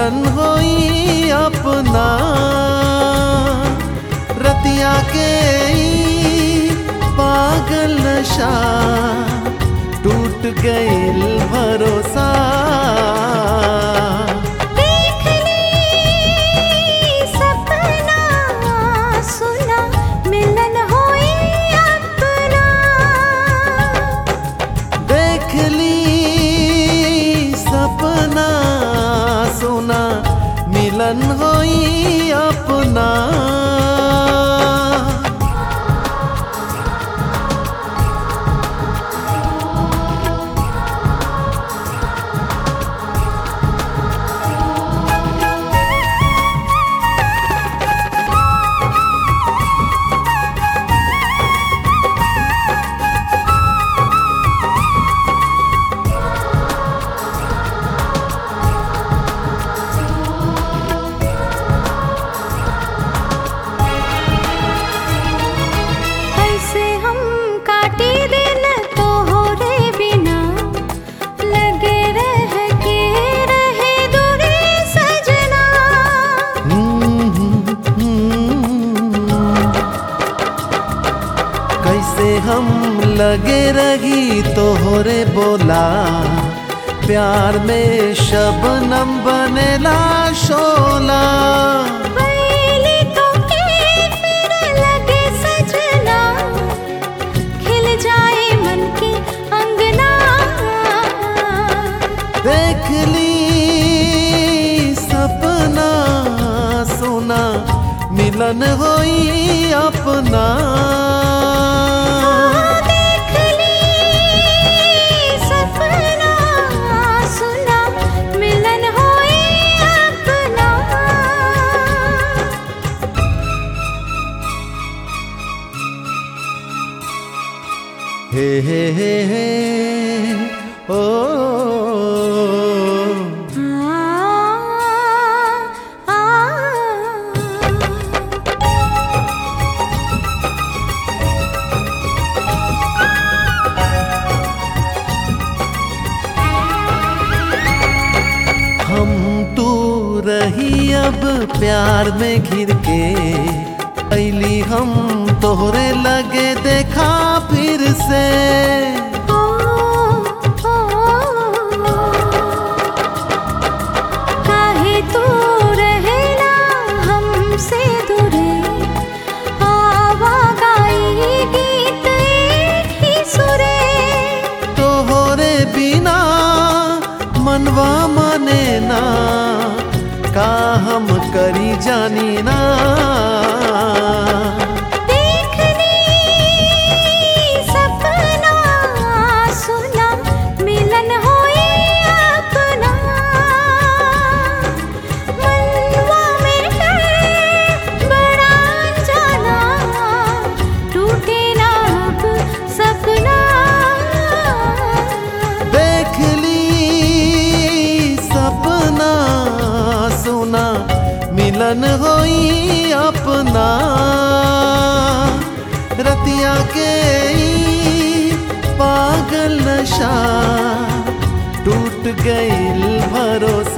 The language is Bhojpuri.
मिलन होई अपना रतिया के पागल नशा टूट गईल भरोसा। मिलन होई अपना हम लगे रही तोहरे बोला प्यार में शबनम बनेला शोला। तो फिर लगे सजना खिल जाए मन के अंगना। देख ली सपना सोना मिलन होई अपना। हे ओ हम तू रही अब प्यार में घिर के पहली हम तोहरे लगे देखा फिर से। काहे तू रहना हमसे दूरे आवा गाई गीत एक ही सुरे। तोहरे बिना मनवा माने ना का हम करी जानी ना। मिलन होई अपना रतिया के पागल नशा टूट गईल भरोसा।